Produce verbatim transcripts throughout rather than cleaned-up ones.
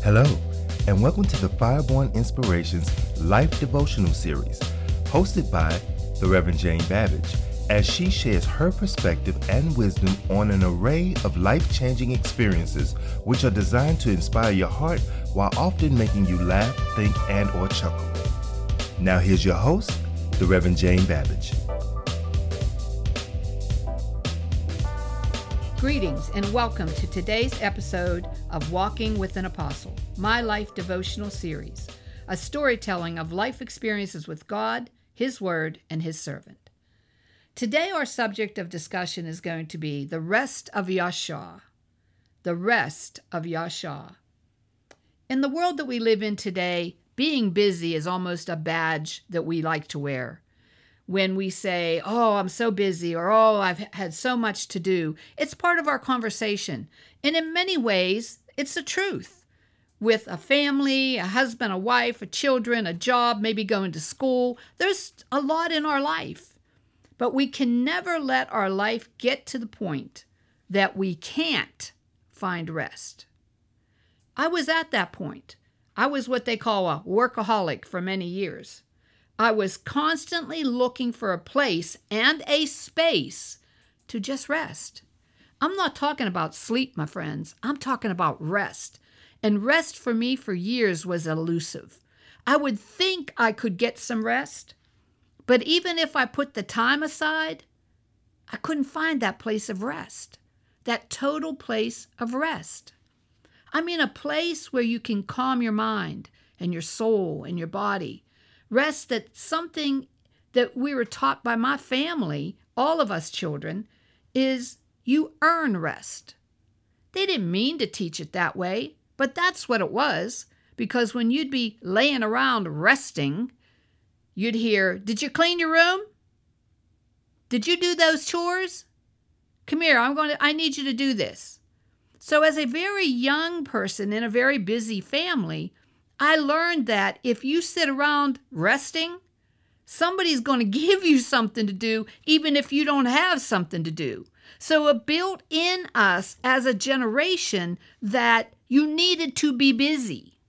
Hello, and welcome to the Fireborn Inspirations Life Devotional Series, hosted by the Reverend Jane Babbage, as she shares her perspective and wisdom on an array of life-changing experiences which are designed to inspire your heart while often making you laugh, think, and or chuckle. Now here's your host, the Reverend Jane Babbage. Greetings and welcome to today's episode of Walking with an Apostle, my life devotional series, a storytelling of life experiences with God, His Word, and His servant. Today our subject of discussion is going to be the rest of Yahshua, the rest of Yahshua. In the world that we live in today, being busy is almost a badge that we like to wear. When we say, oh, I'm so busy, or oh, I've had so much to do, it's part of our conversation. And in many ways, it's the truth. With a family, a husband, a wife, a children, a job, maybe going to school, there's a lot in our life. But we can never let our life get to the point that we can't find rest. I was at that point. I was what they call a workaholic for many years. I was constantly looking for a place and a space to just rest. I'm not talking about sleep, my friends. I'm talking about rest. And rest for me for years was elusive. I would think I could get some rest, but even if I put the time aside, I couldn't find that place of rest, that total place of rest. I mean, a place where you can calm your mind and your soul and your body. Rest, that's something that we were taught by my family, all of us children, is you earn rest. They didn't mean to teach it that way, but that's what it was, because when you'd be laying around resting, you'd hear, did you clean your room? Did you do those chores? Come here, I'm going to, I need you to do this. So as a very young person in a very busy family, I learned that if you sit around resting, somebody's going to give you something to do, even if you don't have something to do. So it built in us as a generation that you needed to be busy.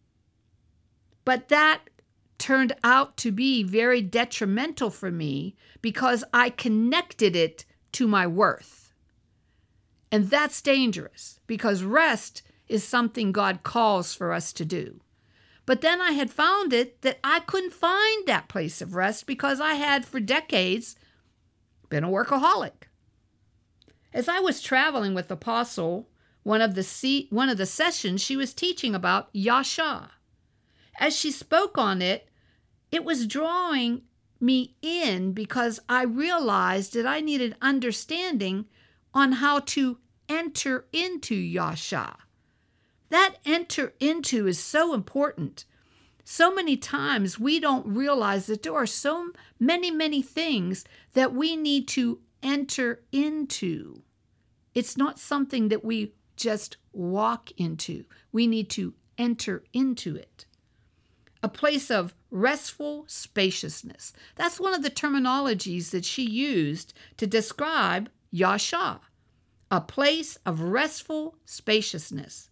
But that turned out to be very detrimental for me because I connected it to my worth. And that's dangerous because rest is something God calls for us to do. But then I had found it that I couldn't find that place of rest because I had for decades been a workaholic. As I was traveling with Apostle, one of the se- one of the sessions she was teaching about Yahshua. As she spoke on it, it was drawing me in because I realized that I needed understanding on how to enter into Yahshua. That enter into is so important. So many times we don't realize that there are so many, many things that we need to enter into. It's not something that we just walk into. We need to enter into it. A place of restful spaciousness. That's one of the terminologies that she used to describe Yahshua. A place of restful spaciousness.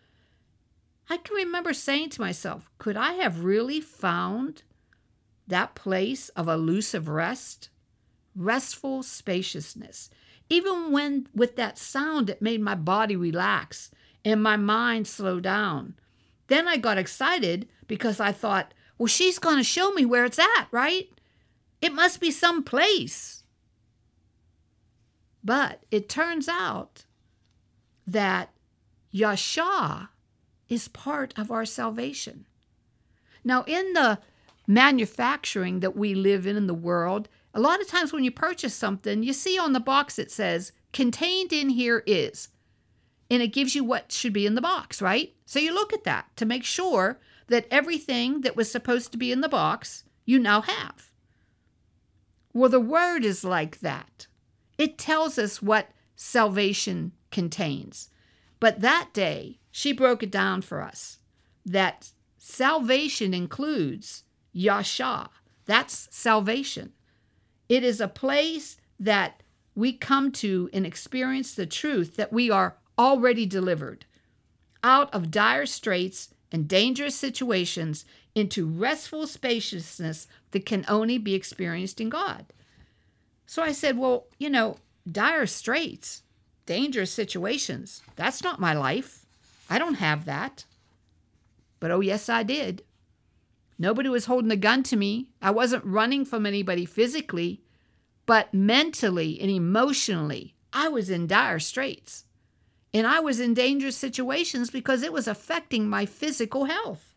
I can remember saying to myself, could I have really found that place of elusive rest? Restful spaciousness. Even when with that sound, it made my body relax and my mind slow down. Then I got excited because I thought, well, she's going to show me where it's at, right? It must be some place. But it turns out that Yahshua is part of our salvation. Now, in the manufacturing that we live in in the world, a lot of times when you purchase something, you see on the box it says, contained in here is, and it gives you what should be in the box, right? So you look at that to make sure that everything that was supposed to be in the box, you now have. Well, the word is like that. It tells us what salvation contains. But that day, she broke it down for us, that salvation includes Yahshua. That's salvation. It is a place that we come to and experience the truth that we are already delivered. out of dire straits and dangerous situations into restful spaciousness that can only be experienced in God. So I said, well, you know, dire straits, dangerous situations, that's not my life. I don't have that. But oh, yes, I did. Nobody was holding a gun to me. I wasn't running from anybody physically, but mentally and emotionally, I was in dire straits. And I was in dangerous situations because it was affecting my physical health.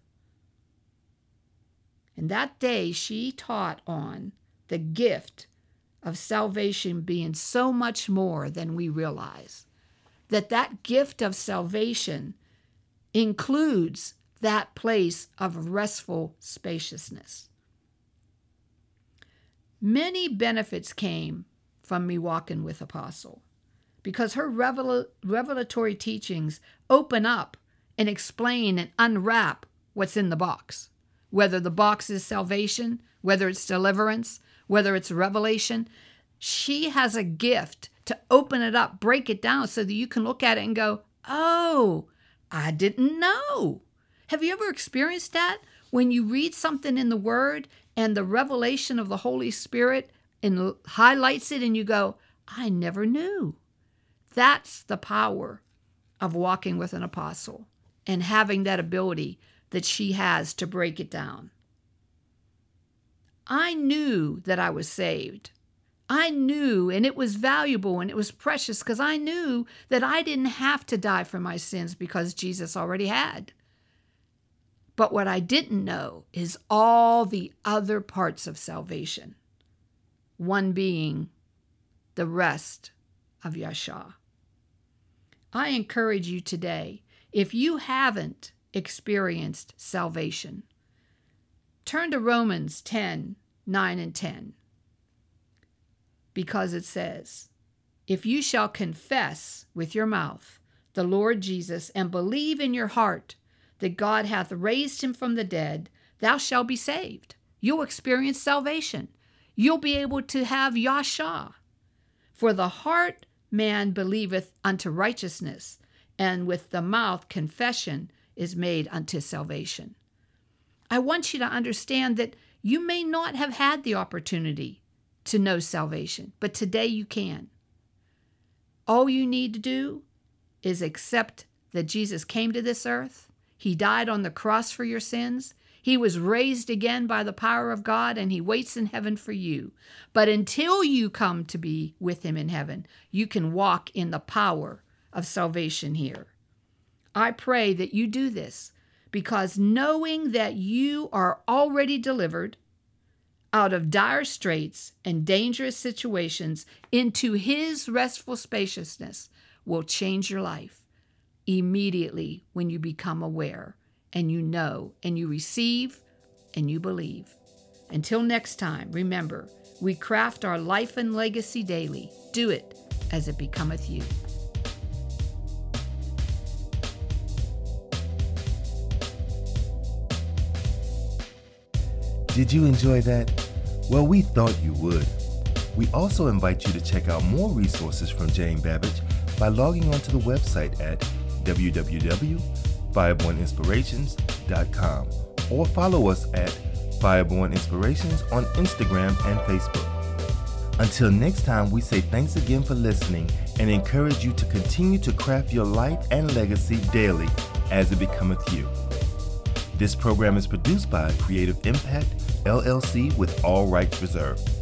And that day, she taught on the gift of salvation being so much more than we realize. That that gift of salvation includes that place of restful spaciousness. Many benefits came from me walking with Apostle because her revel- revelatory teachings open up and explain and unwrap what's in the box. Whether the box is salvation, whether it's deliverance, whether it's revelation, she has a gift to open it up, break it down so that you can look at it and go, oh, I didn't know. Have you ever experienced that? When you read something in the Word and the revelation of the Holy Spirit and highlights it and you go, I never knew. That's the power of walking with an apostle and having that ability that she has to break it down. I knew that I was saved. I knew, and it was valuable and it was precious because I knew that I didn't have to die for my sins because Jesus already had. But what I didn't know is all the other parts of salvation, one being the rest of Yahshua. I encourage you today, if you haven't experienced salvation, turn to Romans ten, nine and ten. Because it says, if you shall confess with your mouth the Lord Jesus and believe in your heart that God hath raised him from the dead, thou shalt be saved. You'll experience salvation. You'll be able to have Yahshua. For the heart man believeth unto righteousness, and with the mouth confession is made unto salvation. I want you to understand that you may not have had the opportunity to know salvation, but today you can. All you need to do is accept that Jesus came to this earth. He died on the cross for your sins. He was raised again by the power of God, and he waits in heaven for you. But until you come to be with him in heaven, you can walk in the power of salvation here. I pray that you do this, because knowing that you are already delivered out of dire straits and dangerous situations into his restful spaciousness will change your life immediately when you become aware and you know and you receive and you believe. Until next time, remember, we craft our life and legacy daily. Do it as it becometh you. Did you enjoy that? Well, we thought you would. We also invite you to check out more resources from Jane Babbage by logging onto the website at w w w dot fireborn inspirations dot com or follow us at Fireborn Inspirations on Instagram and Facebook. Until next time, we say thanks again for listening and encourage you to continue to craft your life and legacy daily as it becometh you. This program is produced by Creative Impact, L L C, with all rights reserved.